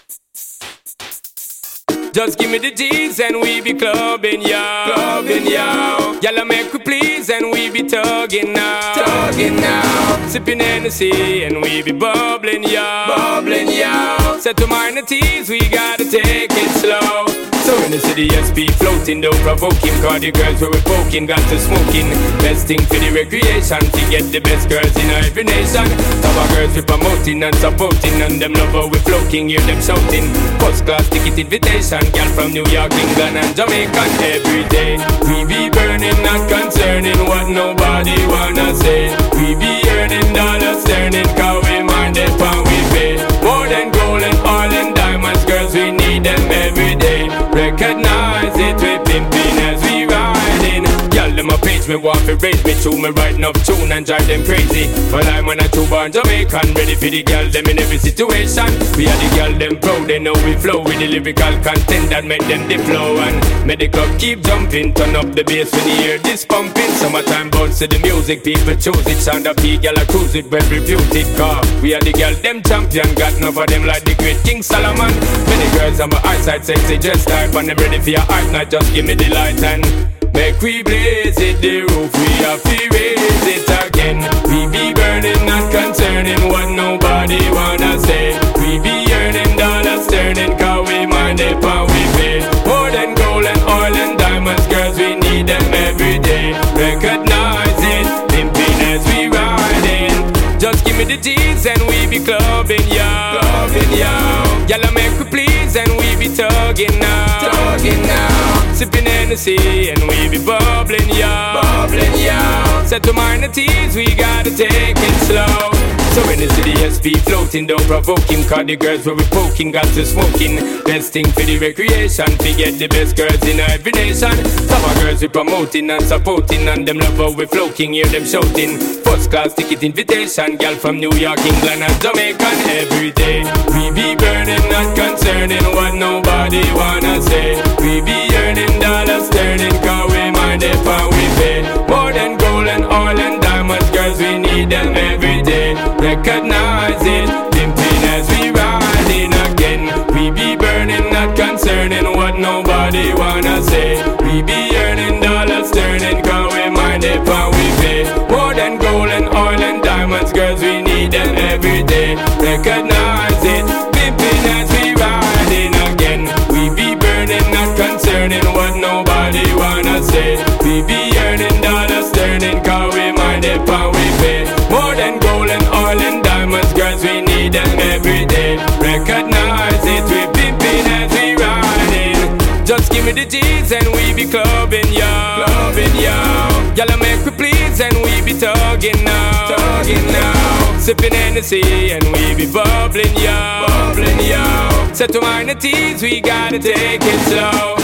Just give me the G's and we be clubbing, yo. Clubbing, yo. Y'all make we please and we be tugging now. Tugging now. Sipping Hennessy and we be bubbling, yo. Bubbling, yo. Set to minor teas, we gotta take it slow. So in the city, SP floating, though provoking. Cause the girls where we poking, got to smoking. Best thing for the recreation, to get the best girls in every nation. Some of girls we promoting and supporting, and them love how we floating, hear them shouting. First class ticket invitation, girl from New York, England and Jamaica. Every day we be burning, not concerning what nobody wanna say. We be earning dollars, turning, cause we mind it when we pay. More than gold and oil and diamonds, girls we need them every day. Recognize it, we pimping as we riding. Y'all them a page me want to raise me to me writing up tune and drive them crazy. But I'm when I true born Jamaican, ready for the girl them in every situation. We are the girl them proud, they know we flow with the lyrical content that make them dip flow. And make the club keep jumping, turn up the bass when you hear this pumping. Summertime bounce to the music, people choose it. Sound up the girl I cruise it, well reputed. Car we are the girl them champion, got enough of them like the great King Solomon. Many girls on my eyesight sexy just type, and them ready for your art, not just give me the light and make we blaze it, the roof, we have to raise it again. We be burning, not concerning what nobody wanna say. We be earning dollars, turning, cause we mind it when we pay. More than gold and oil and diamonds, girls, we need them every day. Recognize it, pimping as we riding. Just give me the G's and we be clubbing, yo. Clubbing, yo. Y'all make we please and we be tugging now. Tugging now. Sipping Hennessy and we be bubbling, yo. Bubbling, yo. Set to minor teas, we gotta take it slow. So in the city, SP floating, don't provoke him. Cause the girls where we poking, got to smoking. Best thing for the recreation, to get the best girls in every nation. Some of girls we promoting and supporting, and them love how we floating, hear them shouting. First class ticket invitation, girl from New York, England and Jamaica. Every day we be burning, not concerning what nobody wanna say. We be earning dollars, turning, cause we mind it when we pay. More than gold and oil and diamonds, girls we need them every day. Recognize it, pimping as we riding again. We be burning, not concerning what nobody wanna say. We be earning dollars, turning, cause we mind it when we pay. More than gold and oil and diamonds, girls we need them every day. Recognize it, pimping as we riding again. We be burning, not concerning what nobody wanna say. We be earning dollars, turning, cause we mind it when we pay. More than gold and oil and diamonds, girls we need them every day. Recognize it, we pimping as we riding. Just give me the G's and we be clubbing, yo. Clubbing, yo. Y'all make we please and we be tugging now. Tugging now. Sipping Hennessy and we be bubbling, yo. Bubbling, yo. Set to minor teas, we gotta take it slow.